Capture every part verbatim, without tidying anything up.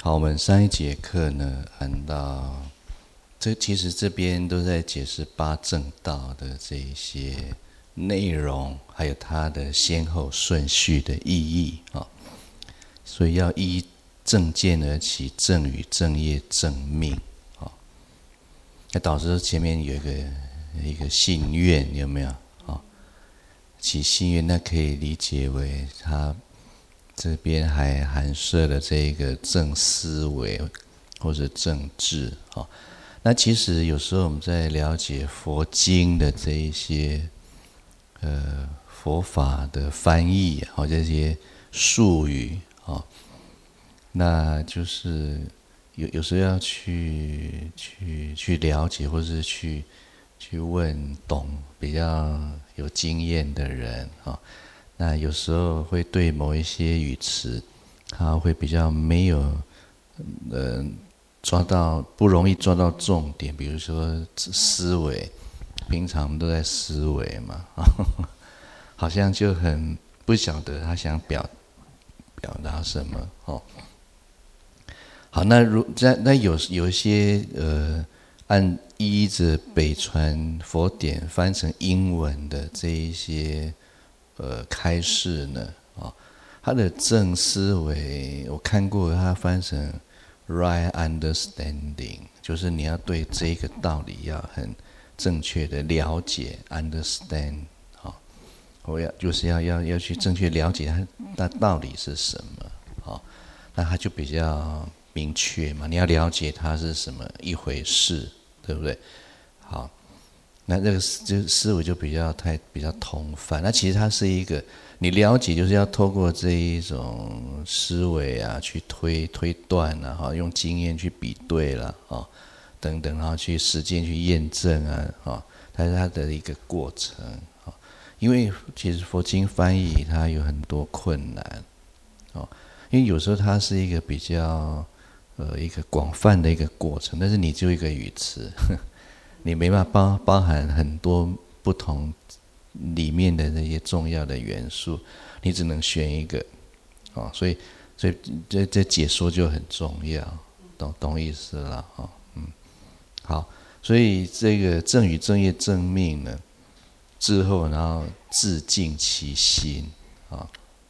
好，我们上一节课呢，谈到这其实这边都在解释八正道的这一些内容，还有它的先后顺序的意义啊。所以要依正见而起正语、正业、正命啊。那导师前面有一个一个信愿，有没有啊？起信愿，那可以理解为他这边还含摄了这个正思维或者正智啊。那其实有时候我们在了解佛经的这一些呃佛法的翻译啊，这些术语啊，那就是有有时候要去去去了解，或是去去问懂比较有经验的人啊。那有时候会对某一些语词，他会比较没有呃抓到，不容易抓到重点。比如说思维，平常都在思维嘛，好像就很不晓得他想表表达什么哦。好，那如在那有有一些呃，按依着北传佛典翻成英文的这一些呃开示呢，啊、哦，他的正思维我看过，他翻成 right understanding， 就是你要对这个道理要很正确的了解 understand， 好、哦，我要就是要要要去正确了解它那道理是什么，好、哦，那他就比较明确嘛，你要了解它是什么一回事，对不对？好，那这个就思维就比较太比较通泛。那其实它是一个，你了解就是要透过这一种思维啊，去推推断啊，哈，用经验去比对了啊，等等，然后去实践去验证啊，啊，它是它的一个过程啊。因为其实佛经翻译它有很多困难，哦，因为有时候它是一个比较。呃，一个广泛的一个过程，但是你就一个语词，你没办法包包含很多不同里面的那些重要的元素，你只能选一个，哦，所以所以这这解说就很重要，懂懂意思了啊、哦？嗯，好，所以这个正语、正业、正命呢，之后然后自净其心啊，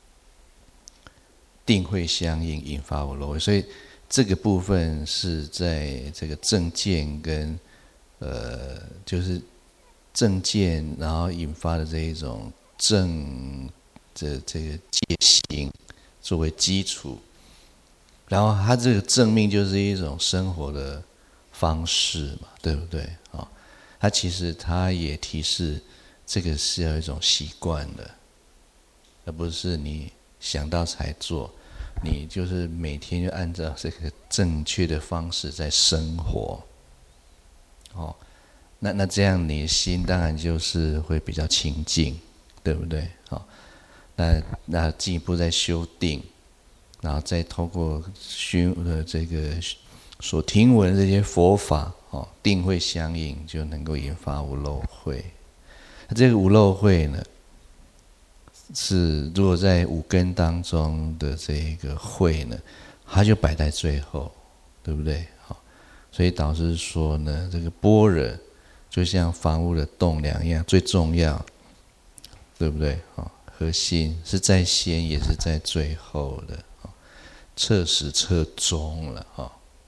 定会相应，引发无漏慧，所以。这个部分是在这个正见跟呃，就是正见，然后引发的这一种正的这个戒行作为基础，然后它这个正命就是一种生活的方式嘛，对不对啊、哦？它其实它也提示这个是要一种习惯的，而不是你想到才做。你就是每天就按照这个正确的方式在生活，哦，那那这样你的心当然就是会比较清净，对不对？哦，那那进一步再修定，然后再透过熏的这个所听闻这些佛法，哦，定会相应，就能够引发无漏慧。那这个无漏慧呢？是，如果在五根当中的这个慧呢，它就摆在最后，对不对？好，所以导师说呢，这个般若就像房屋的栋梁一样，最重要，对不对？好，核心是在先，也是在最后的，彻始彻终了，哈。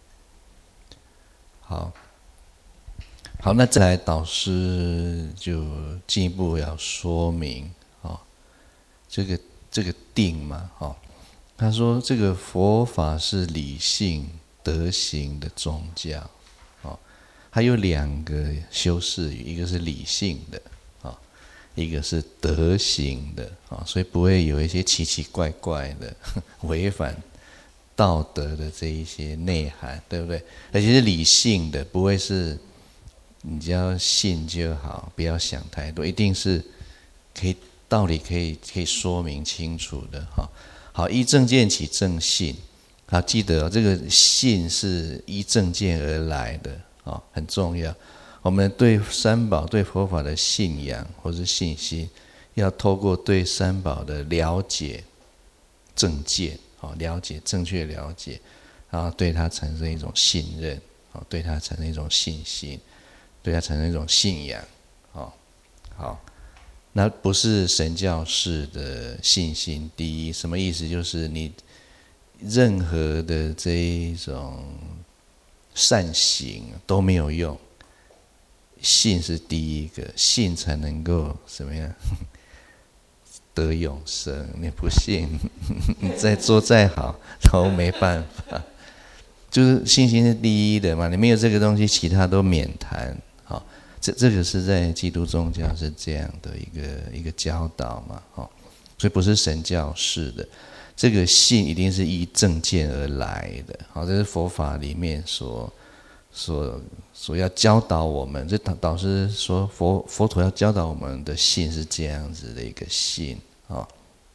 好，好，那再来导师就进一步要说明。这个这个定嘛，哦，他说这个佛法是理性德行的宗教，哦，它有两个修饰语，一个是理性的，哦，一个是德行的，哦，所以不会有一些奇奇怪怪的违反道德的这一些内涵，对不对？而且是理性的，不会是你只要信就好，不要想太多，一定是可以。道理可以可以说明清楚的哈。好，依正见起正信，好，记得、哦、这个信是依正见而来的啊、哦，很重要。我们对三宝、对佛法的信仰或是信心，要透过对三宝的了解正见，哦，了解正确了解，然然后对他产生一种信任，对他产生一种信心，对他产生一种信仰。好，那不是神教式的信心第一，什么意思？就是你任何的这一种善行都没有用，信是第一个，信才能够怎么样得永生。你不信，你再做再好都没办法。就是信心是第一的嘛，你没有这个东西，其他都免谈。好，这这个是在基督宗教是这样的一个一个教导嘛，好，所以不是神教式的。这个信一定是依正见而来的，好，这是佛法里面所所所要教导我们。这导导师说佛佛陀要教导我们的信是这样子的一个信，好，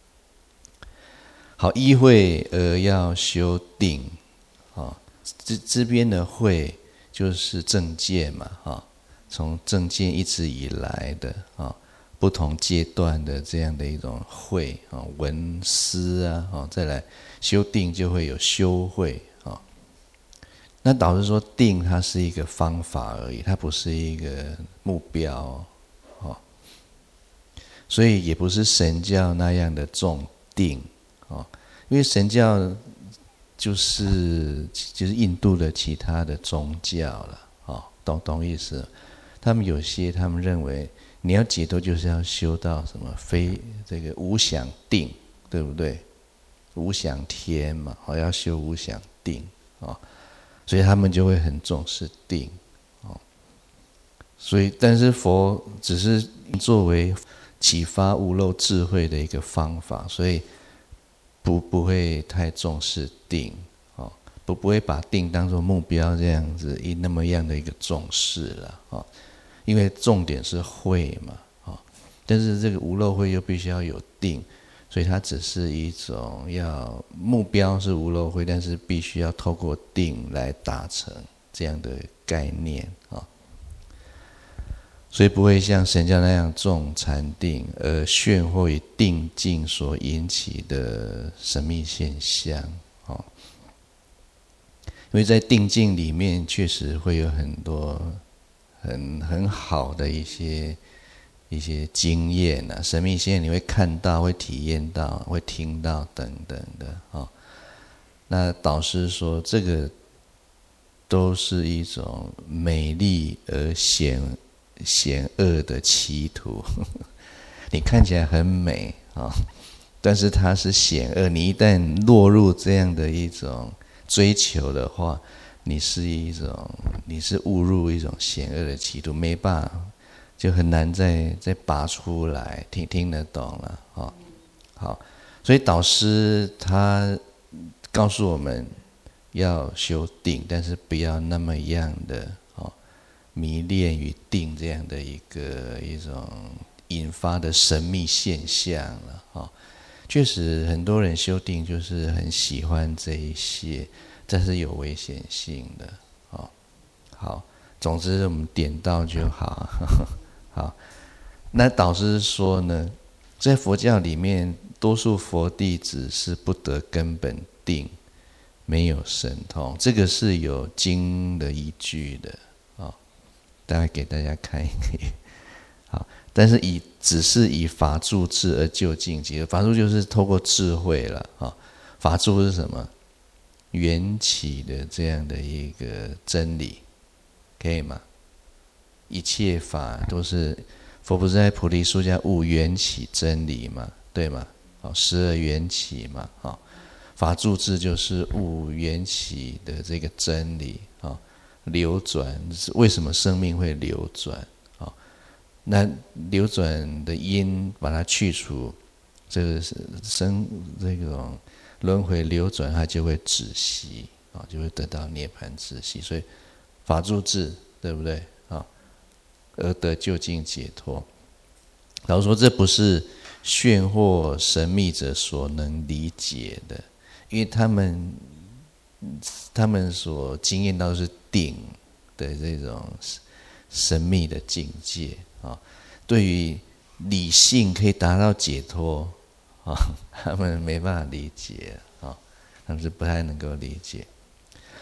好，依慧而要修定，好，这这边的慧就是正见嘛，哈，从正见一直以来的啊。不同阶段的这样的一种慧啊，闻思啊，再来修定就会有修慧啊。那导师说定它是一个方法而已，它不是一个目标啊，所以也不是神教那样的重定啊，因为神教就是就是印度的其他的宗教了啊，懂懂意思？他们有些他们认为。你要解脱，就是要修到什么非这个无想定，对不对？无想天嘛，好，要修无想定啊，所以他们就会很重视定啊。所以，但是佛只是作为启发无漏智慧的一个方法，所以不不会太重视定啊，不不会把定当作目标这样子以那么样的一个重视了啊。因为重点是慧嘛，啊，但是这个无漏慧又必须要有定，所以它只是一种要目标是无漏慧，但是必须要透过定来达成这样的概念啊，所以不会像神教那样重禅定而炫惑于定境所引起的神秘现象啊，因为在定境里面确实会有很多。很很好的一些一些经验啊，神秘现象你会看到、会体验到、会听到等等的啊、哦。那导师说，这个都是一种美丽而险险恶的歧途。你看起来很美啊、哦，但是它是险恶。你一旦落入这样的一种追求的话，你是一种，你是误入一种险恶的歧途，没办法，就很难再再拔出来，听听得懂了，哦，好，所以导师他告诉我们要修定，但是不要那么样的哦迷恋于定这样的一个一种引发的神秘现象了，哦，确实很多人修定就是很喜欢这一些。这是有危险性的，哦，好，总之我们点到就好，好。那导师说呢，在佛教里面，多数佛弟子是不得根本定，没有神通，这个是有经的依据的，哦，大概给大家看一看，好。但是以只是以法住智而就近极，法住就是透过智慧了，啊，法住是什么？缘起的这样的一个真理，可以吗？一切法都是佛不是在菩提树下悟缘起真理嘛，对吗？好，十二缘起嘛，好，法住智就是悟缘起的这个真理，好，流转为什么生命会流转？好，那流转的因把它去除，这个是生这种。轮回流转，它就会止息啊，就会得到涅槃止息。所以法住智，对不对啊？而得究竟解脱。老实说，这不是炫惑神秘者所能理解的，因为他们他们所经验到是定的这种神秘的境界啊。对于理性可以达到解脱。啊，他们没办法理解啊，他们是不太能够理解。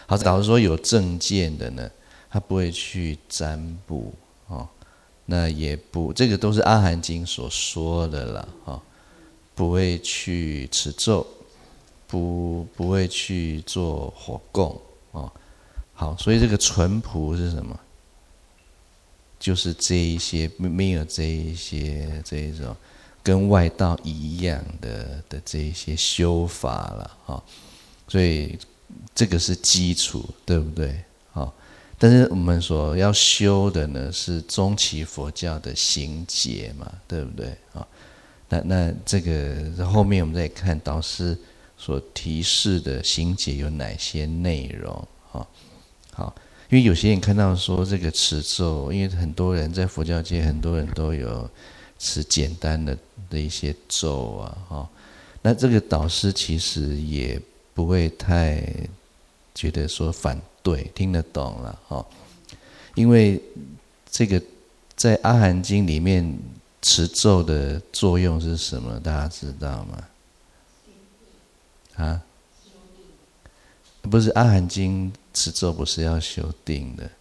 好，假如说有正见的呢，他不会去占卜哦，那也不，这个都是阿含经所说的啦，哦，不会去持咒，不不会去做火供哦。好，所以这个淳朴是什么？就是这一些没有这一些这一种跟外道一样的的这一些修法了哈，所以这个是基础，对不对？好，但是我们所要修的呢是中期佛教的行解嘛，对不对？啊，那那这个后面我们再看导师所提示的行解有哪些内容啊？好。因为有些人看到说这个持咒，因为很多人在佛教界，很多人都有持简单的的一些咒啊，哈，那这个导师其实也不会太觉得说反对，听得懂了，哈，因为这个在阿含经里面持咒的作用是什么？大家知道吗？啊？不是阿含经持咒不是要修定的，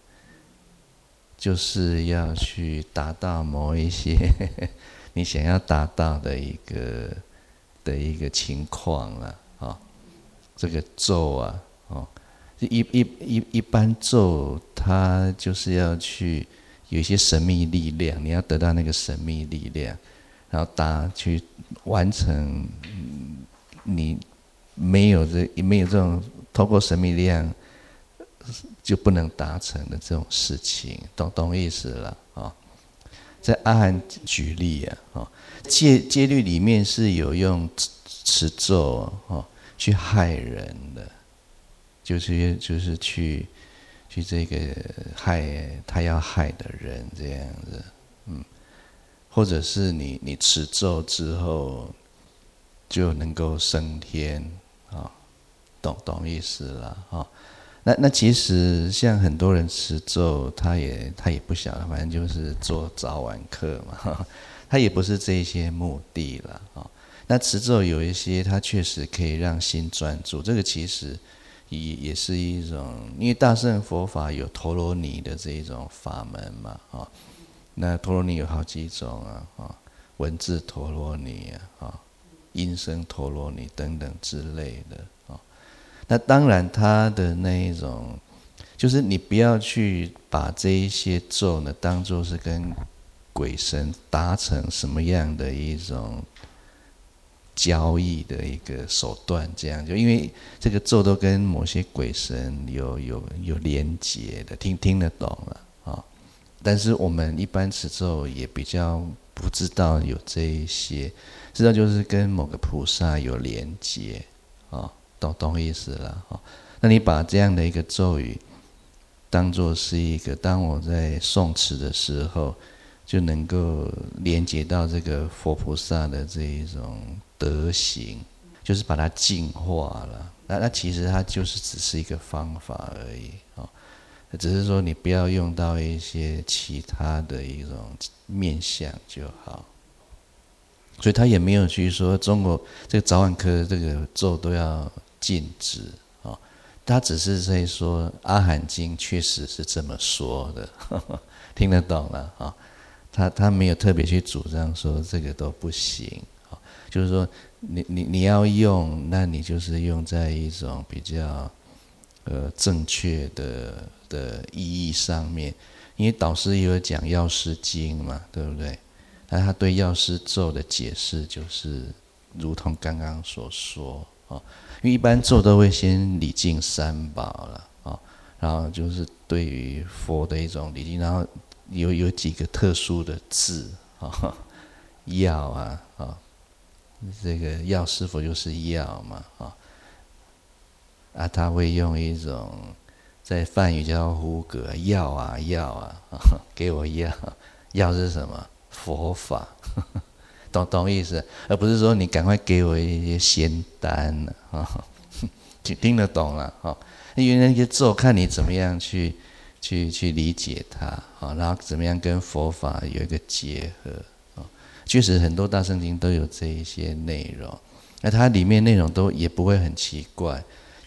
就是要去达到某一些你想要达到的一个的一个情况了啊、哦。这个咒啊，哦，一一一一般咒它就是要去有一些神秘力量，你要得到那个神秘力量，然后达去完成你没有这没有这种。透过神秘力量就不能达成的这种事情，懂懂意思了啊、哦？在阿含举例啊，哦，戒戒律里面是有用持咒哦去害人的，就是就是去去这个害他要害的人这样子，嗯，或者是你你持咒之后就能够升天啊。哦，懂懂意思了哈、哦，那那其实像很多人持咒，他也他也不晓得，反正就是做早晚课嘛，呵呵，他也不是这些目的了啊、哦。那持咒有一些，它确实可以让心专注，这个其实也也是一种，因为大乘佛法有陀罗尼的这一种法门嘛啊、哦。那陀罗尼有好几种啊啊、哦，文字陀罗尼啊啊、哦，音声陀罗尼等等之类的啊。哦，那当然，他的那一种，就是你不要去把这一些咒呢，当作是跟鬼神达成什么样的一种交易的一个手段，这样就因为这个咒都跟某些鬼神有有有连结的，听听得懂了啊、哦。但是我们一般持咒也比较不知道有这一些，知道就是跟某个菩萨有连结啊。哦，懂懂意思了哈？那你把这样的一个咒语当作是一个，当我在诵持的时候，就能够连接到这个佛菩萨的这一种德行，就是把它净化了。那那其实它就是只是一个方法而已啊，只是说你不要用到一些其他的一种面向就好。所以他也没有去说中国这个早晚课这个咒都要禁止啊，哦，他只是在说阿含经确实是这么说的，呵呵，听得懂了啊，哦？他他没有特别去主张说这个都不行，哦，就是说你你你要用，那你就是用在一种比较呃正确的的意义上面，因为导师也有讲药师经嘛，对不对？那他对药师咒的解释就是如同刚刚所说啊，因为一般咒都会先礼敬三宝了啊，然后就是对于佛的一种礼敬，然后有有几个特殊的字啊，药啊啊，这个药师佛就是药嘛啊，啊他会用一种在梵语叫呼格，药啊药啊，啊给我药，药是什么？佛法，呵呵，懂懂意思，而不是说你赶快给我一些仙丹啊，听听得懂了哈。因为那些咒看你怎么样去去去理解它啊，然后怎么样跟佛法有一个结合啊。确实很多大圣经都有这一些内容，那它里面内容都也不会很奇怪，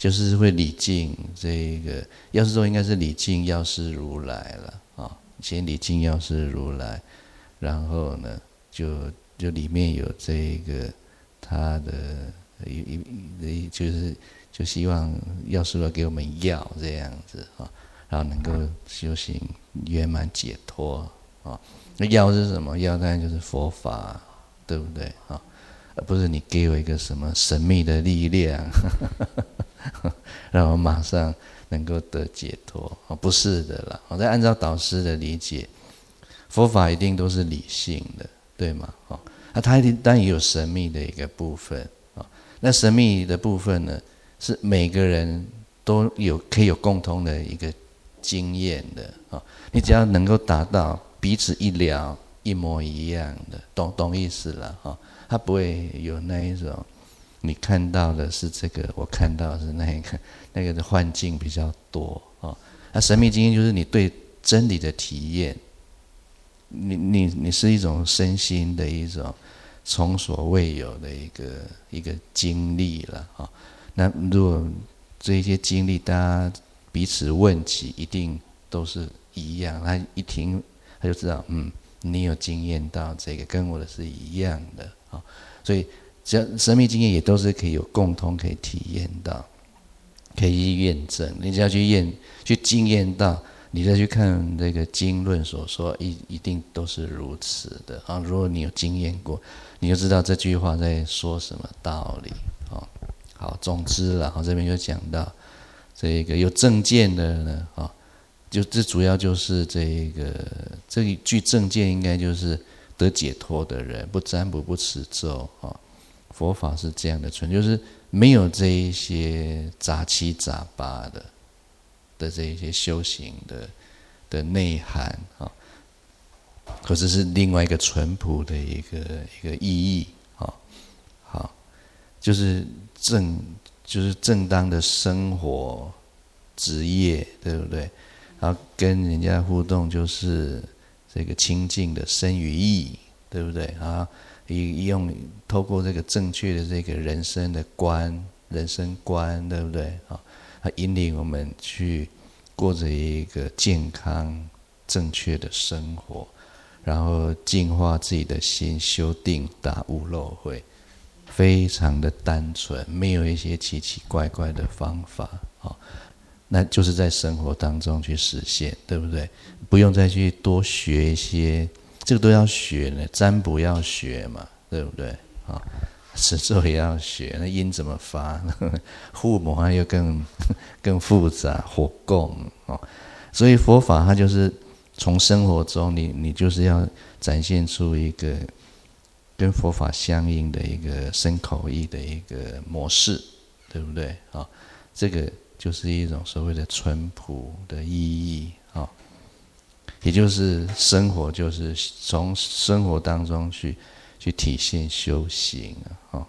就是会礼敬这个药师咒，应该是礼敬药师如来了啊、哦，先礼敬药师如来，然后呢，就就里面有这个他的一一就是就希望药师如来给我们药这样子啊、哦，然后能够修行圆满解脱啊。那、哦、药是什么？药当然就是佛法，对不对啊？而不是你给我一个什么神秘的力量。让我马上能够得解脱，不是的啦。我再按照导师的理解，佛法一定都是理性的，对吗？那它一定当然也有神秘的一个部分。那神秘的部分呢，是每个人都有可以有共同的一个经验的。你只要能够达到彼此一了，一模一样的，懂懂意思了哈？它不会有那一种。你看到的是这个，我看到的是那个，那个的幻境比较多啊。那神秘经验就是你对真理的体验，你你你是一种身心的一种从所未有的一个一个经历了啊。那如果这些经历大家彼此问起，一定都是一样。他一听他就知道，嗯，你有经验到这个，跟我的是一样的啊。所以。只要神秘经验也都是可以有共同可以体验到，可以去验证。你只要去验、去经验到，你再去看这个经论所说，一一定都是如此的啊。如果你有经验过，你就知道这句话在说什么道理啊。好，总之啦，这边就讲到这个有正见的呢啊，就这主要就是这个这一句正见，应该就是得解脱的人，不占卜不持咒啊。佛法是这样的存，就是没有这一些杂七杂八的的这一些修行的的内涵啊，可是是另外一个淳朴的一个一个意义啊。好，就是正就是正当的生活职业，对不对？然后跟人家互动就是这个亲近的身与意，对不对啊？用透过这个正确的这个人生的观、人生观，对不对啊？它引领我们去过着一个健康、正确的生活，然后净化自己的心，修定达无漏慧，非常的单纯，没有一些奇奇怪怪的方法啊。那就是在生活当中去实现，对不对？不用再去多学一些。这个都要学呢，占卜要学嘛，对不对啊？持咒也要学，那音怎么发？护摩又更更复杂，火供哦。所以佛法它就是从生活中你，你你就是要展现出一个跟佛法相应的一个身口意的一个模式，对不对啊？这个就是一种所谓的淳朴的意义啊。也就是生活，就是从生活当中去去体现修行啊。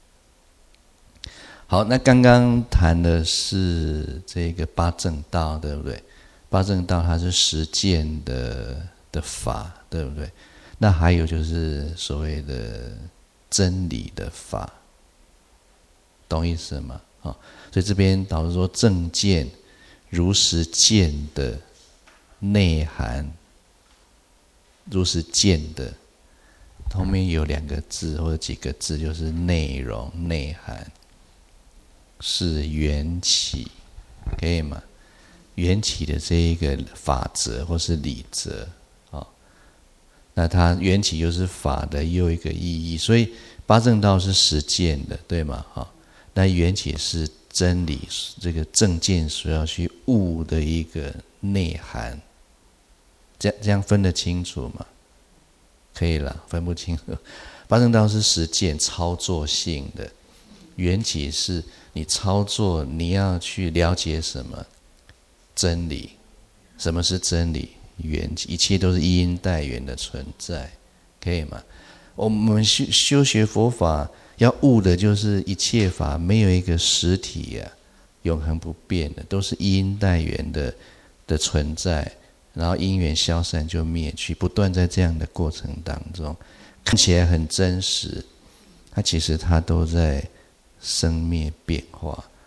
好，那刚刚谈的是这个八正道，对不对？八正道它是实践的的法，对不对？那还有就是所谓的真理的法，懂意思吗？啊，所以这边导致说正见如实见的内涵，如实见的，后面有两个字或者几个字，就是内容、内涵，是缘起，可以吗？缘起的这一个法则或是理则啊、哦，那它缘起又是法的又一个意义，所以八正道是实践的，对吗？哈、哦，那缘起是真理，这个正见所要去悟的一个内涵。这样这样分得清楚吗？可以了，分不清楚。八正道是实践操作性的，缘起是你操作，你要去了解什么真理？什么是真理？缘起，一切都是一因带缘的存在，可以吗？我们修修学佛法要悟的就是一切法没有一个实体啊，永恒不变的，都是一因带缘的的存在。然后因缘消散就灭去，不断在这样的过程当中，看起来很真实，它其实它都在生灭变化，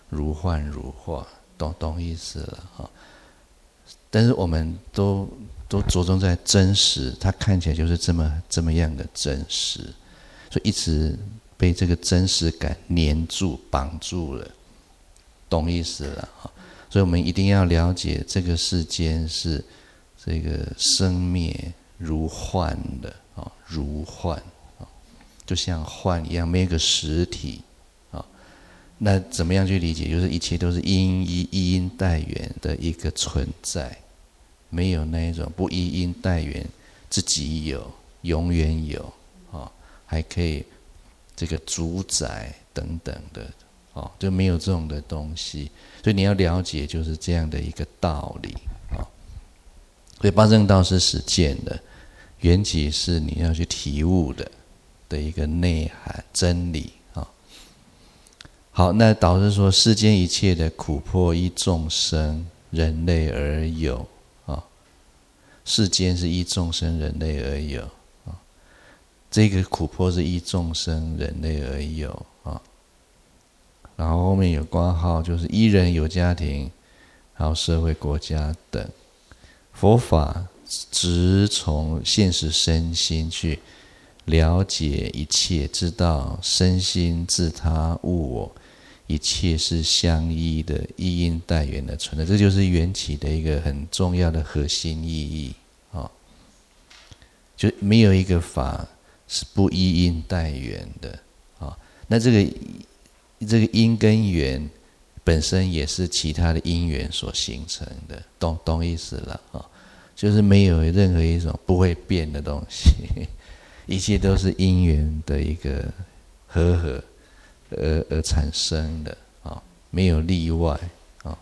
如幻如化，懂懂意思了哈。但是我们都都着重在真实，它看起来就是这么这么样的真实，所以一直被这个真实感黏住、绑住了，懂意思了哈。所以我们一定要了解，这个世间是这个生灭如幻的啊，如幻啊，就像幻一样，没有一个实体啊。那怎么样去理解？就是一切都是因依依因带缘的一个存在，没有那一种不依因带缘，自己有，永远有啊，还可以这个主宰等等的啊，就没有这种的东西。所以你要了解就是这样的一个道理啊。所以八正道是实践的，缘起是你要去体悟的的一个内涵真理啊。好，那导师说世间一切的苦迫依众生人类而有啊，世间是依众生人类而有啊，这个苦迫是依众生人类而有啊。然后后面有括号，就是依人有家庭，还有社会国家等。佛法只从现实身心去了解一切，知道身心自他物我，一切是相依的，依因带缘的存在，这就是缘起的一个很重要的核心意义啊。就没有一个法是不依因带缘的啊。那这个这个因跟缘本身也是其他的因缘所形成的，懂懂意思了啊？就是没有任何一种不会变的东西，一切都是因缘的一个和合而而产生的啊，没有例外啊。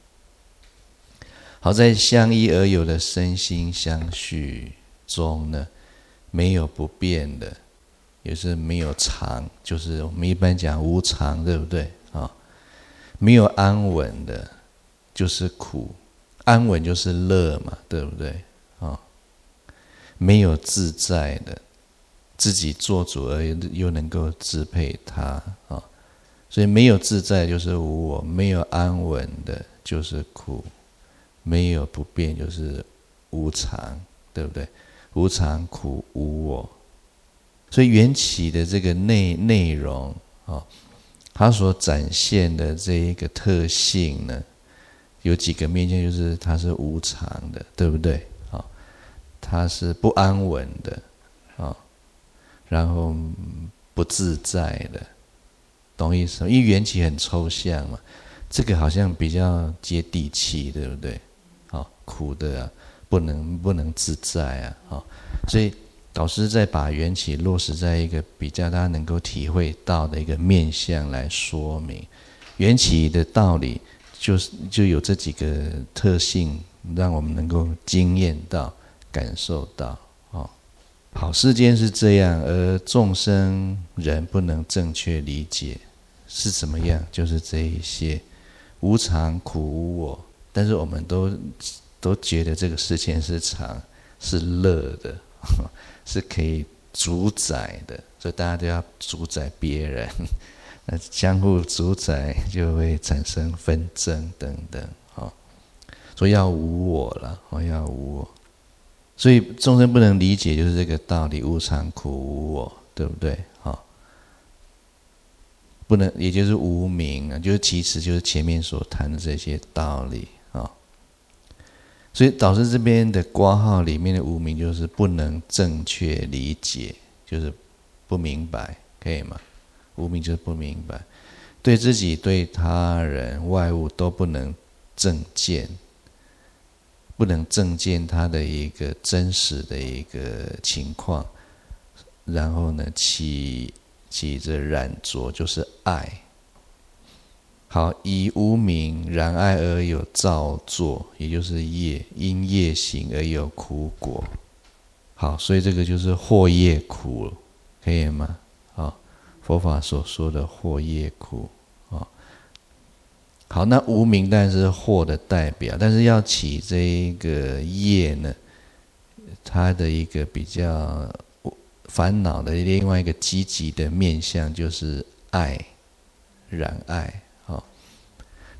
好在相依而有的身心相续中呢，没有不变的。也是没有常，就是我们一般讲无常，对不对啊？没有安稳的，就是苦；安稳就是乐嘛，对不对啊？没有自在的，自己做主而又能够支配它啊，所以没有自在就是无我，没有安稳的就是苦，没有不变就是无常，对不对？无常、苦、无我。所以缘起的这个内内容啊，它所展现的这一个特性呢，有几个面向，就是它是无常的，对不对啊？它是不安稳的啊，然后不自在的，懂意思吗？因为缘起很抽象嘛，这个好像比较接地气，对不对？啊，苦的啊，不能不能自在啊，啊，所以。导师在把缘起落实在一个比较大家能够体会到的一个面向来说明缘起的道理，就是就有这几个特性，让我们能够经验到、感受到。哦，好，世间是这样，而众生人不能正确理解是怎么样，就是这一些无常、苦、无我，但是我们都都觉得这个世间是常、是乐的。是可以主宰的，所以大家都要主宰别人，那相互主宰就会产生纷争等等，哦，所以要无我了，哦，要无我，所以众生不能理解就是这个道理，无常、苦、无我，对不对？哦，不能，也就是无明啊，就是其实就是前面所谈的这些道理啊。哦，所以导师这边的括号里面的无明就是不能正确理解，就是不明白，可以吗？无明就是不明白，对自己、对他人、外物都不能正见，不能正见他的一个真实的一个情况，然后呢，起起着染着，就是爱。好，以无明染爱而有造作，也就是业，因业行而有苦果。好，所以这个就是惑业苦，可以吗？好，佛法所说的惑业苦。好，那无明当然是惑的代表，但是要起这一个业呢，它的一个比较烦恼的另外一个积极的面向就是爱，染爱。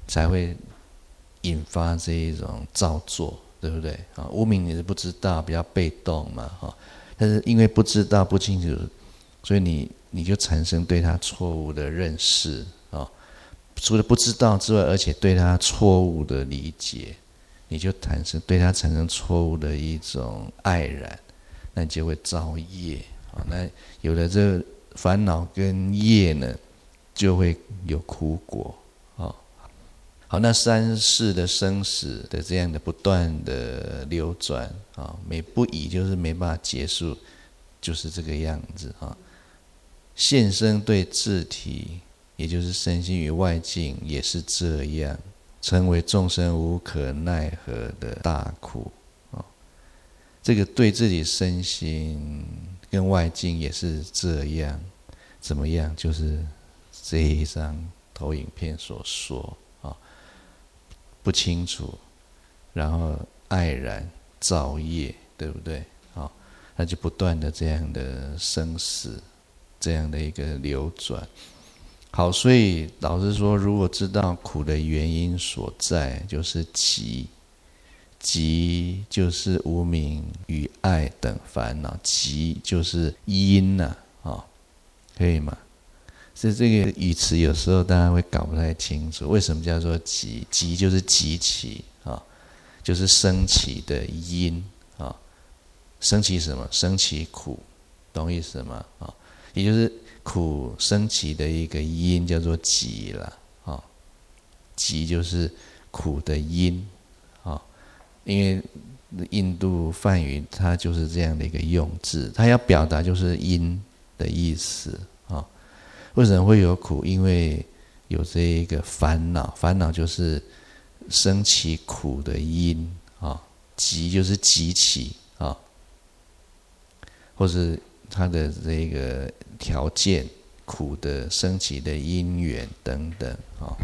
才会引发这一种造作，对不对啊？无明你是不知道，比较被动嘛，哈。但是因为不知道不清楚，所以你你就产生对他错误的认识啊。除了不知道之外，而且对他错误的理解，你就产生对他产生错误的一种爱染，那你就会造业啊。那有了这个烦恼跟业呢，就会有苦果啊。好，那三世的生死的这样的不断的流转啊，每不已就是没办法结束，就是这个样子啊。现生对自体，也就是身心与外境，也是这样，成为众生无可奈何的大苦啊。这个对自己身心跟外境也是这样，怎么样？就是这一张投影片所说啊。不清楚，然后爱染造业，对不对？好，那就不断的这样的生死，这样的一个流转。好，所以老师说，如果知道苦的原因所在，就是集，集就是无明与爱等烦恼，集就是因呐、啊，哦，可以吗？所以这个语词有时候大家会搞不太清楚，为什么叫做集？集就是集起啊，就是升起的因啊，升起什么？升起苦，懂意思吗？啊，也就是苦升起的一个因叫做集了啊，集就是苦的因啊，因为印度梵语它就是这样的一个用字，它要表达就是因的意思啊。为什么会有苦？因为有这一个烦恼，烦恼就是生起苦的因啊，集就是集起啊，或是它的这个条件，苦的生起的因缘等等啊。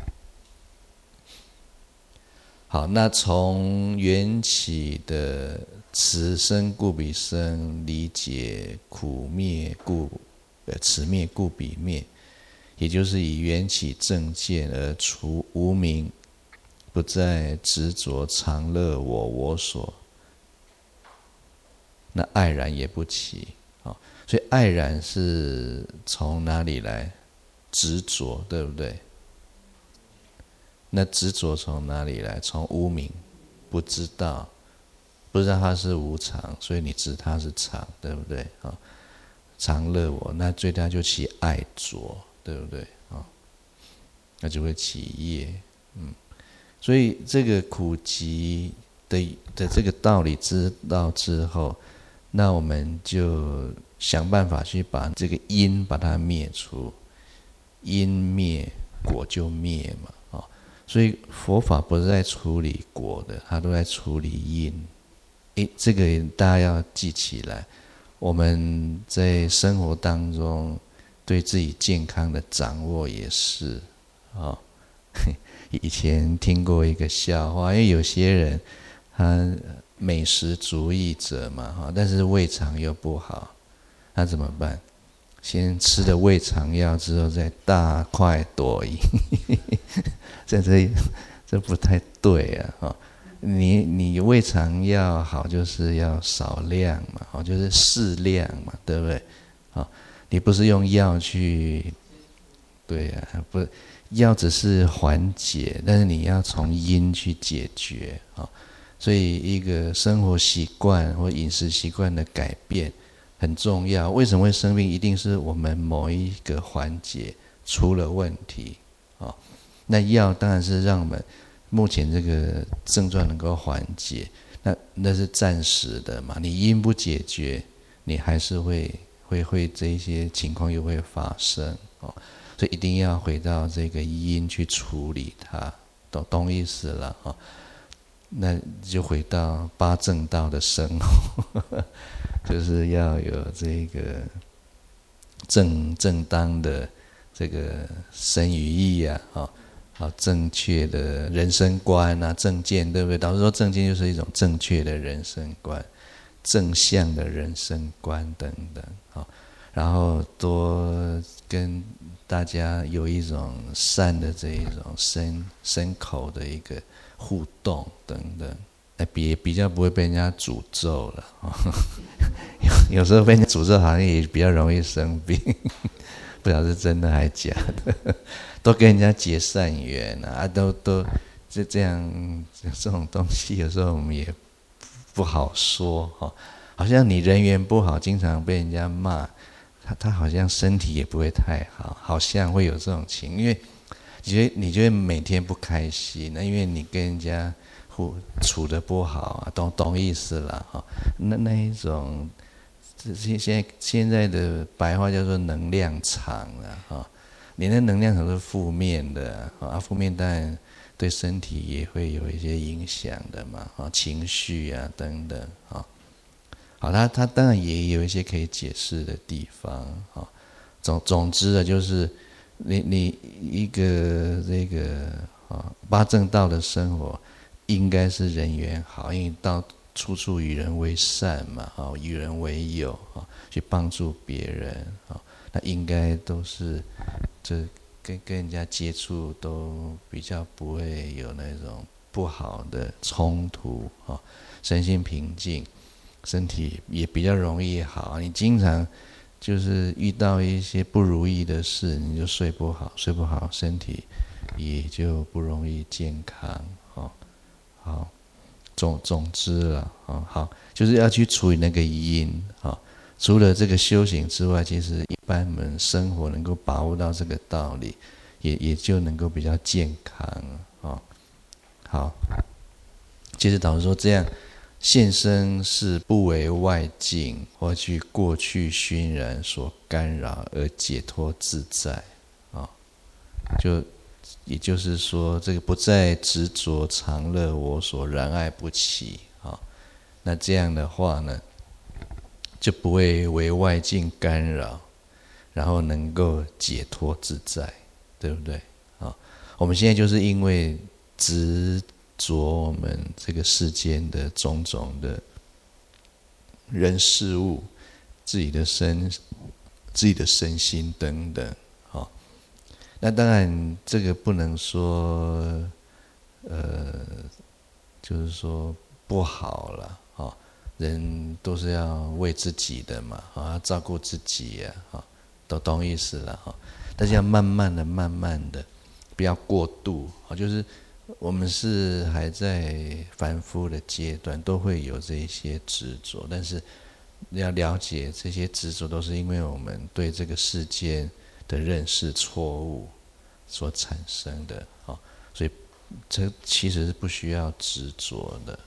好，那从缘起的此生故彼生，理解苦灭故呃此灭故彼灭。也就是以缘起正见而除无明，不再执着常乐我我所，那爱染也不起啊。所以爱染是从哪里来？执着，对不对？那执着从哪里来？从无明，不知道，不知道它是无常，所以你知它是常，对不对啊？常乐我，那最大就起爱着。对不对啊？那就会起业，嗯，所以这个苦集的的这个道理知道之后，那我们就想办法去把这个因把它灭除，因灭果就灭嘛，啊，所以佛法不是在处理果的，它都在处理因。诶，这个大家要记起来，我们在生活当中。对自己健康的掌握也是啊、哦。以前听过一个笑话，因为有些人他美食主义者嘛，哈，但是胃肠又不好，那怎么办？先吃了胃肠药之后，再大快朵颐，这这这不太对啊！哈，你你胃肠药好，就是要少量嘛，好，就是适量嘛，对不对？好。你不是用药去，对呀、啊，不，药只是缓解，但是你要从因去解决啊。所以一个生活习惯或饮食习惯的改变很重要。为什么会生病？一定是我们某一个环节出了问题啊。那药当然是让我们目前这个症状能够缓解，那那是暂时的嘛。你因不解决，你还是会。会会这一些情况又会发生哦，所以一定要回到这个因去处理它，懂懂意思了啊、哦？那就回到八正道的生活，就是要有这个正正当的这个身语意啊，啊、哦，好正确的人生观啊，正见，对不对？导致说正见就是一种正确的人生观。正向的人生观等等， 然后多跟大家有一种善的这一种身身口的一个互动等等，哎，比比较不会被人家诅咒了。有有时候被人家诅咒，好像也比较容易生病，不知道是真的还是假的。都跟人家结善缘啊，都都就这样，这种东西有时候我们也不好说哈。好像你人缘不好，经常被人家骂。他他好像身体也不会太好，好像会有这种情，因为你觉得你觉得每天不开心，那因为你跟人家互处得不好啊，懂懂意思啦哈。那那一种，现现在现在的白话叫做能量场了哈。你的能量场是负面的啊，负面当然对身体也会有一些影响的嘛啊，情绪啊等等啊。好，它它当然也有一些可以解释的地方啊。总总之的就是，你你一个这个啊八正道的生活，应该是人缘好，因为到处处与人为善嘛，啊，与人为友啊，去帮助别人啊，那应该都是这跟跟人家接触都比较不会有那种不好的冲突啊，身心平静。身体也比较容易好，你经常就是遇到一些不如意的事，你就睡不好，睡不好，身体也就不容易健康。哦，好，总总之了，哦，好，就是要去处理那个因。哦，除了这个修行之外，其实一般人生活能够把握到这个道理，也也就能够比较健康。哦，好，其实导致说这样。现身是不为外境或去过去熏染所干扰而解脱自在啊，就也就是说，这个不再执着常乐我所，然爱不起啊。那这样的话呢，就不会为外境干扰，然后能够解脱自在，对不对啊？我们现在就是因为执着我们这个世间的种种的人事物，自己的身、自己的身心等等，哦，那当然这个不能说，呃，就是说不好了，哦，人都是要为自己的嘛，啊，要照顾自己呀，啊，都懂意思了哈。但是要慢慢的、慢慢的，不要过度，啊，就是。我们是还在凡夫的阶段，都会有这些执着，但是要了解这些执着都是因为我们对这个世界的认识错误所产生的，所以这其实是不需要执着的。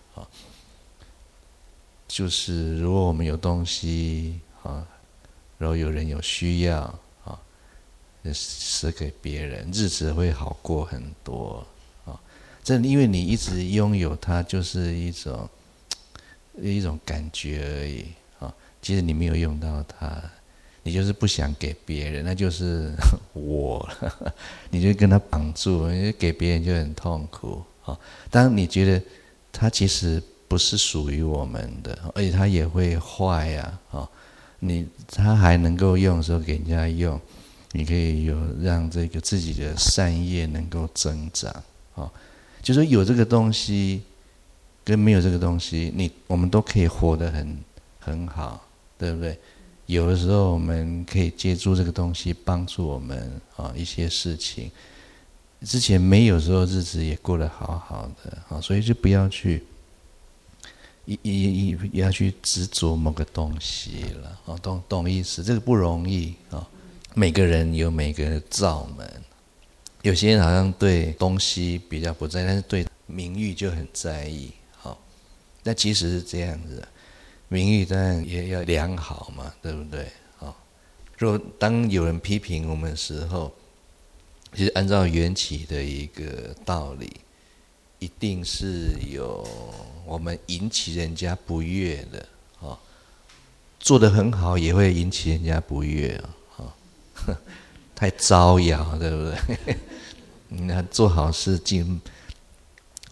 就是如果我们有东西，然后有人有需要，施给别人，日子会好过很多。这因为你一直拥有它，就是一种一种感觉而已啊。其实你没有用到它，你就是不想给别人，那就是我，你就跟他绑住，你给别人就很痛苦啊。当你觉得它其实不是属于我们的，而且它也会坏呀啊，你它还能够用的时候给人家用，你可以有让这个自己的善业能够增长啊。就说有这个东西跟没有这个东西，你我们都可以活得很很好，对不对？有的时候我们可以借助这个东西帮助我们啊一些事情。之前没有时候日子也过得好好的啊，所以就不要去一一一要去执着某个东西了啊，懂懂意思？这个不容易啊。每个人有每个人的罩门。有些人好像对东西比较不在意，但是对名誉就很在意。好，那其实是这样子，名誉当然也要良好嘛，对不对？好，如果当有人批评我们的时候，其实按照缘起的一个道理，一定是有我们引起人家不悦的。哦，做得很好也会引起人家不悦啊，太招摇，对不对？那做好事尽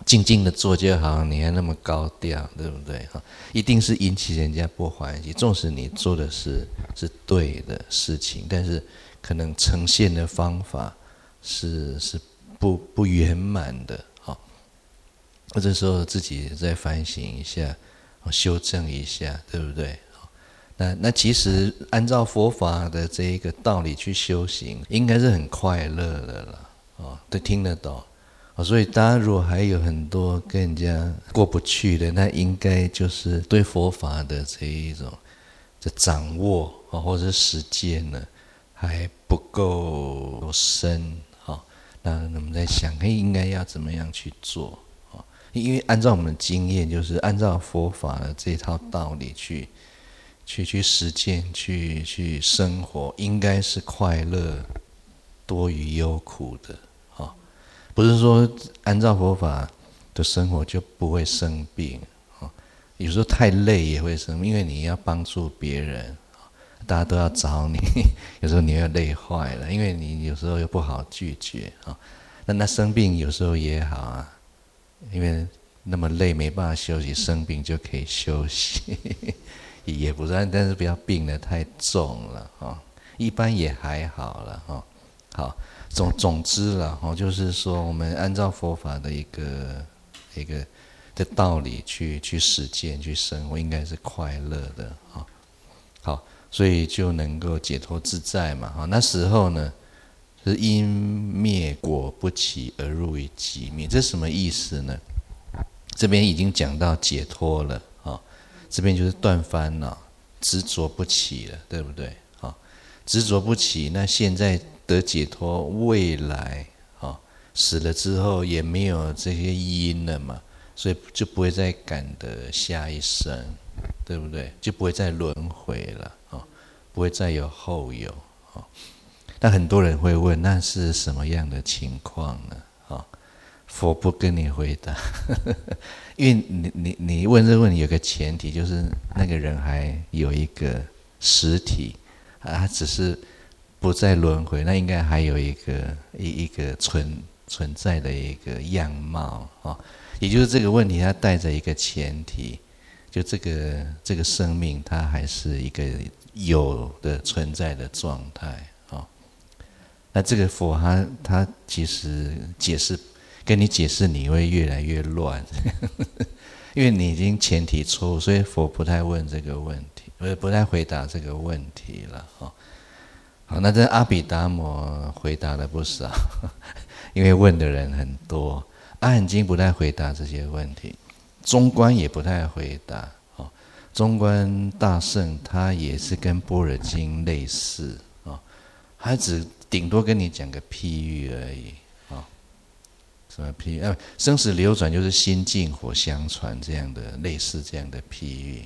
静静的做就好，你还那么高调，对不对？哈，一定是引起人家不欢喜。纵使你做的是是对的事情，但是可能呈现的方法是是不不圆满的。哈，那这时候自己再反省一下，修正一下，对不对？那那其实按照佛法的这一个道理去修行，应该是很快乐的了。哦，都听得懂。所以大家如果还有很多跟人家过不去的，那应该就是对佛法的这一种的掌握或者是实践呢还不够深。那我们在想，嘿，应该要怎么样去做？因为按照我们的经验，就是按照佛法的这套道理去去去实践、去去生活，应该是快乐多于忧苦的。不是说按照佛法的生活就不会生病，有时候太累也会生病，因为你要帮助别人，大家都要找你，有时候你又累坏了，因为你有时候又不好拒绝。那那生病有时候也好啊，因为那么累没办法休息，生病就可以休息，也不是，但是不要病得太重了，一般也还好了。好。总总之啦，就是说我们按照佛法的一个一个的道理去去实践去生活，应该是快乐的。好，所以就能够解脱自在嘛。那时候呢，是因灭果不起而入于寂灭，这什么意思呢？这边已经讲到解脱了，这边就是断烦恼，执着不起了，对不对？执着不起，那现在得解脱，未来啊死了之后也没有这些因了嘛，所以就不会再赶得下一生，对不对？就不会再轮回了啊，不会再有后有啊。那很多人会问，那是什么样的情况呢？啊，佛不跟你回答，因为你你你问这个问题有个前提，就是那个人还有一个实体。他只是不再轮回，那应该还有一个一一个存存在的一个样貌啊，也就是这个问题，它带着一个前提，就这个这个生命，它还是一个有的存在的状态啊。那这个佛他他其实解释跟你解释，你会越来越乱，因为你已经前提错误，所以佛不太问这个问题。我不太回答这个问题了。好，那这阿毗达摩回答了不少，因为问的人很多。阿含经不太回答这些问题，中观也不太回答。中观大圣他也是跟般若经类似，他只顶多跟你讲个譬喻而已。什么譬喻？啊，生死流转就是心净火相传这样的，类似这样的譬喻。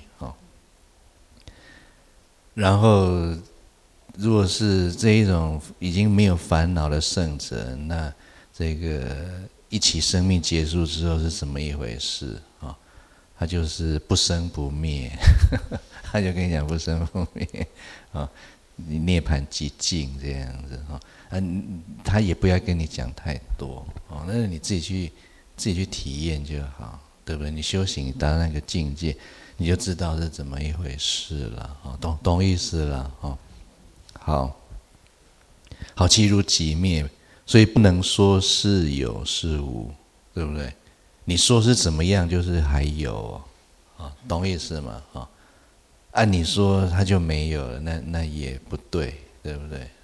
然后，如果是这一种已经没有烦恼的圣者，那这个一起生命结束之后是怎么一回事啊？他就是不生不灭，他就跟你讲不生不灭啊，你涅槃寂静这样子啊，嗯，他也不要跟你讲太多哦，那你自己去自己去体验就好，对不对？你修行达到那个境界，你就知道是怎么一回事了，懂懂意思了，好，好其如寂灭，所以不能说是有是无，对不对？你说是怎么样，就是还有，懂意思吗？按你说它就没有了，那那也不对，对不对？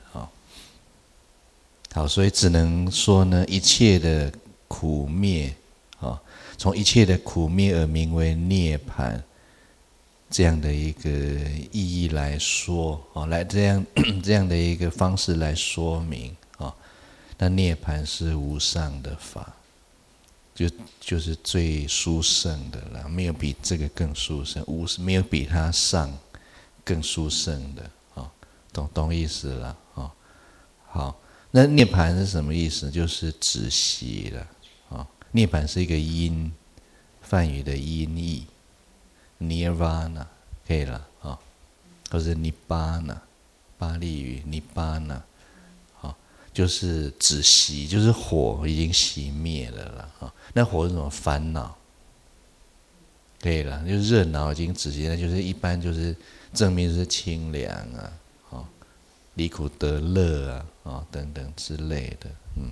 好，所以只能说呢，一切的苦灭，从一切的苦灭而名为涅槃。这样的一个意义来说，哦，来这样这样的一个方式来说明，哦，那涅槃是无上的法，就就是最殊胜的了，没有比这个更殊胜，无没有比它上更殊胜的，哦，懂懂意思了，哦，好，那涅槃是什么意思？就是止息了，哦，涅槃是一个音，梵语的音译。Nirvana 可以了啊，哦，或者尼巴那，巴利语尼巴那，好， 就是止息，就是火已经熄灭了啦。啊，那火是什么？烦恼。可以了，就是热恼已经止息，那就是一般就是正面是清凉啊，哦，离苦得乐啊，哦等等之类的，嗯。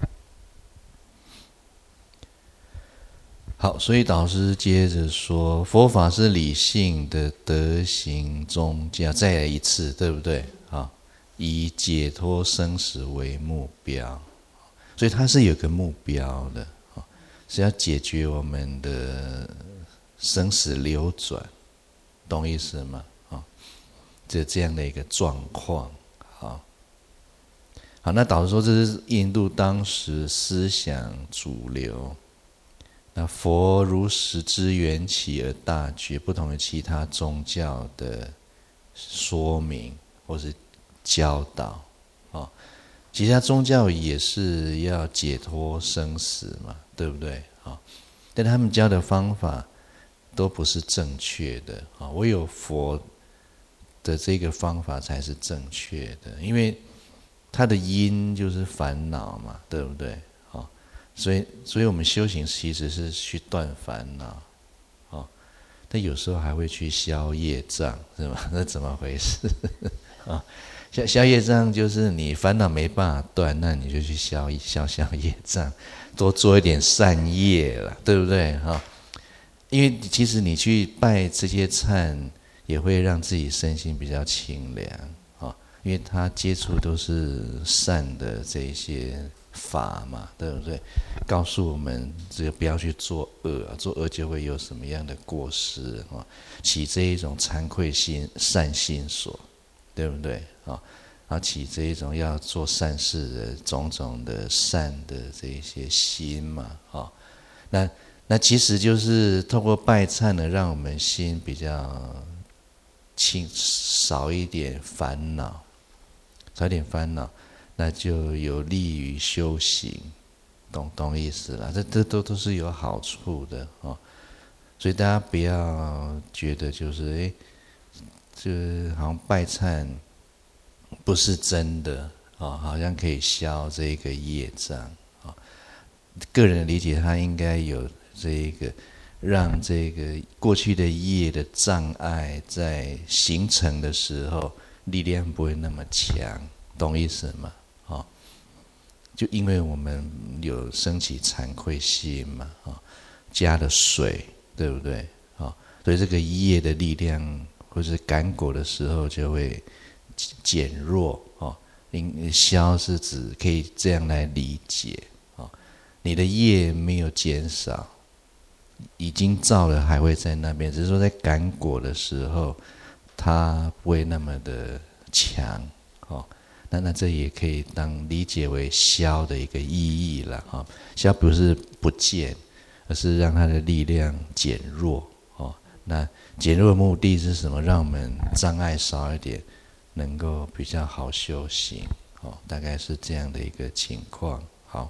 好，所以导师接着说，佛法是理性的德行宗教，再来一次，对不对？啊，以解脱生死为目标，所以它是有个目标的，是要解决我们的生死流转，懂意思吗？啊，这这样的一个状况，好，好，那导师说这是印度当时思想主流。那佛如实之缘起而大觉，不同于其他宗教的说明或是教导，哦，其他宗教也是要解脱生死嘛，对不对？哦，但他们教的方法都不是正确的，哦，唯有佛的这个方法才是正确的，因为它的因就是烦恼嘛，对不对？所以，所以我们修行其实是去断烦恼，哦，但有时候还会去消业障，是吗？那怎么回事？啊，消消业障就是你烦恼没办法断，那你就去消消消业障，多做一点善业了，对不对？哈，因为其实你去拜这些忏，也会让自己身心比较清凉，啊，因为他接触都是善的这一些法嘛，对不对？告诉我们这个不要去做恶，做恶就会有什么样的过失啊？起这一种惭愧心、善心所，对不对啊？然后起这一种要做善事的种种的善的这一些心嘛，啊，那那其实就是透过拜忏呢，让我们心比较轻，少一点烦恼，少一点烦恼。那就有利于修行，懂懂意思啦？这这都都是有好处的哦，所以大家不要觉得就是哎，这好像拜忏不是真的哦，好像可以消这个业障啊。个人理解，他应该有这一个让这个过去的业的障碍在形成的时候，力量不会那么强，懂意思吗？就因为我们有升起惭愧心嘛，加了水，对不对？所以这个业的力量，或是感果的时候就会减弱。消是指可以这样来理解，你的业没有减少，已经造了还会在那边，只是说在感果的时候，它不会那么的强，那那这也可以当理解为消的一个意义了哈。消不是不见，而是让它的力量减弱哦。那减弱的目的是什么？让我们障碍少一点，能够比较好修行哦。大概是这样的一个情况。好，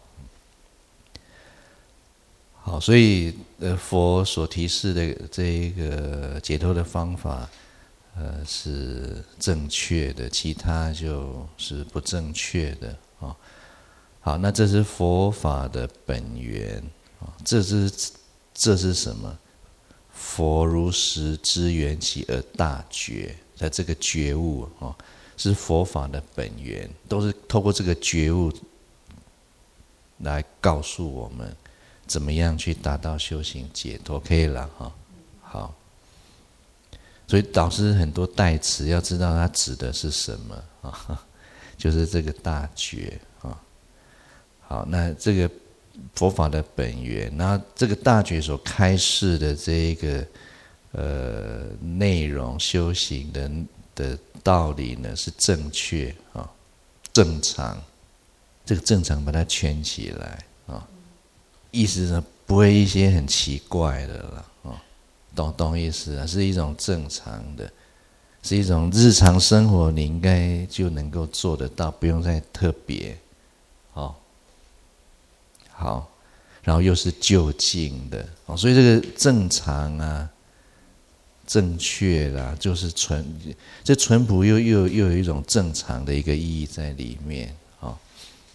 好，所以呃，佛所提示的这一个解脱的方法。呃，是正确的，其他就是不正确的啊，哦。好，那这是佛法的本源啊，哦，这是这是什么？佛如实之缘起而大觉的这个觉悟哦，是佛法的本源，都是透过这个觉悟来告诉我们怎么样去达到修行解脱，可以了哈，哦。好。所以导师很多代词要知道它指的是什么啊，就是这个大觉啊。好，那这个佛法的本源，然后这个大觉所开示的这一个呃内容、修行的的道理呢，是正确啊、正常。这个正常把它圈起来啊，意思呢不会一些很奇怪的了。懂懂意思啊，是一种正常的，是一种日常生活你应该就能够做得到，不用再特别，哦，好，然后又是就近的，哦，所以这个正常啊、正确啦，就是淳，这淳朴又又又有一种正常的一个意义在里面，哦，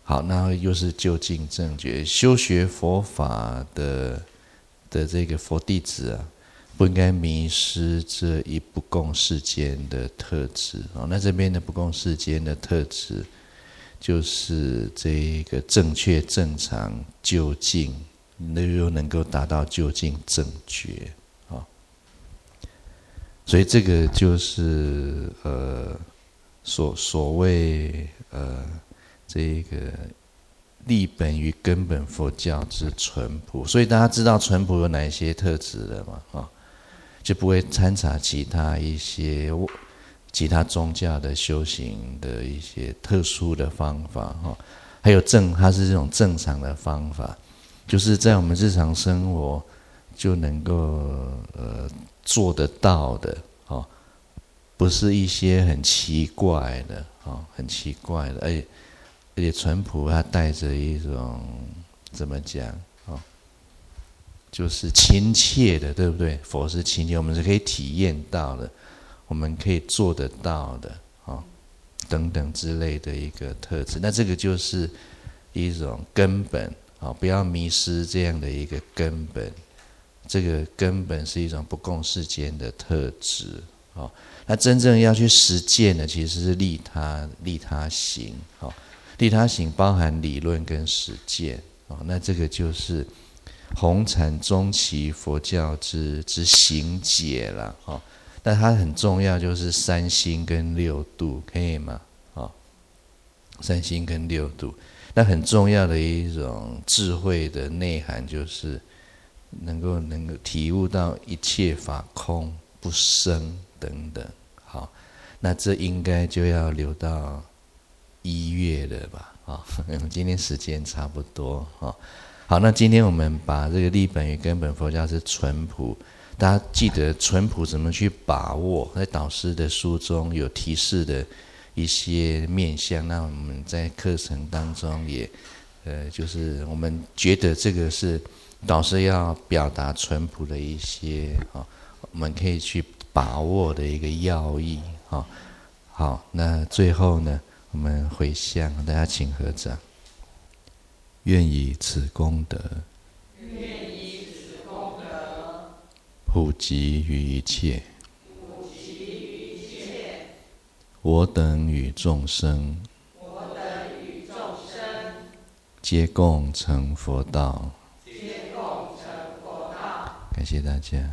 好，那又是究竟正觉。修学佛法的的这个佛弟子啊，不应该迷失这一不共世间的特质啊。那这边的不共世间的特质，就是这个正确、正常、究竟，那又能够达到究竟正觉啊。所以这个就是呃所所谓呃这个立本于根本佛教之淳朴。所以大家知道淳朴有哪一些特质了嘛？啊，就不会掺杂其他一些其他宗教的修行的一些特殊的方法哈。还有正，它是这种正常的方法，就是在我们日常生活就能够呃做得到的哦，不是一些很奇怪的哦，很奇怪的，而且而且淳朴它带着一种怎么讲哦，就是亲切的，对不对？佛是亲切，我们是可以体验到的，我们可以做得到的哦，等等之类的一个特质。那这个就是一种根本哦，不要迷失这样的一个根本。这个根本是一种不共世间的特质哦。那真正要去实践的，其实是利他利他行哦。利他行包含理论跟实践哦。那这个就是红禅中期佛教之之行解了哦。但它很重要，就是三心跟六度，可以吗？哦，三心跟六度，那很重要的一种智慧的内涵，就是能够能够体悟到一切法空不生等等。好，那这应该就要留到一月了吧？啊，今天时间差不多啊。好，那今天我们把这个立本与根本佛教是淳朴，大家记得淳朴怎么去把握，在导师的书中有提示的一些面向，那我们在课程当中也呃，就是我们觉得这个是导师要表达淳朴的一些啊，我们可以去把握的一个要义啊。好，那最后呢，我们回向，大家请合掌。愿以此功德， 愿以此功德普及于一切， 普及于一切我等与众生， 我等与众生， 皆共成佛道。 皆共成佛道。 感谢大家。